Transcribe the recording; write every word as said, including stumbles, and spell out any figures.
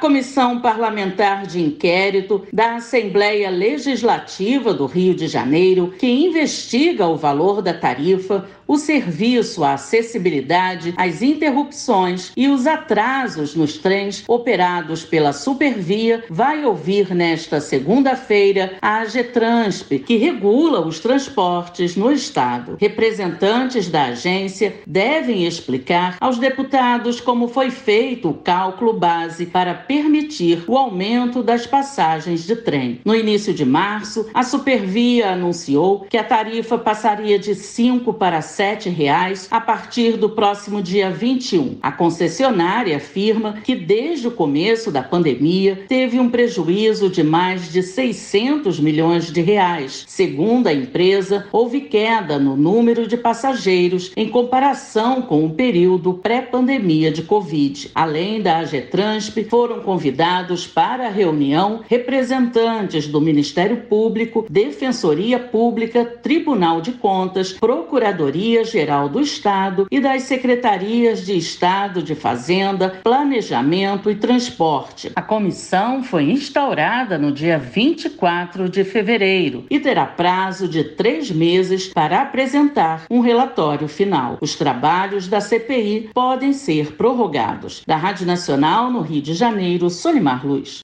Comissão Parlamentar de Inquérito da Assembleia Legislativa do Rio de Janeiro, que investiga o valor da tarifa, o serviço, a acessibilidade, as interrupções e os atrasos nos trens operados pela Supervia, vai ouvir nesta segunda-feira a AGETRANSP, que regula os transportes no estado. Representantes da agência devem explicar aos deputados como foi feito o cálculo base para permitir o aumento das passagens de trem. No início de março, a Supervia anunciou que a tarifa passaria de cinco para sete reais a partir do próximo dia vinte e um. A concessionária afirma que desde o começo da pandemia teve um prejuízo de mais de seiscentos milhões de reais. Segundo a empresa, houve queda no número de passageiros em comparação com o período pré-pandemia de Covid. Além da AGETRANSP, foram convidados para a reunião representantes do Ministério Público, Defensoria Pública, Tribunal de Contas, Procuradoria-Geral do Estado e das Secretarias de Estado de Fazenda, Planejamento e Transporte. A comissão foi instaurada no dia vinte e quatro de fevereiro e terá prazo de três meses para apresentar um relatório final. Os trabalhos da C P I podem ser prorrogados. Da Rádio Nacional, no Rio de Janeiro, Solimar Luz.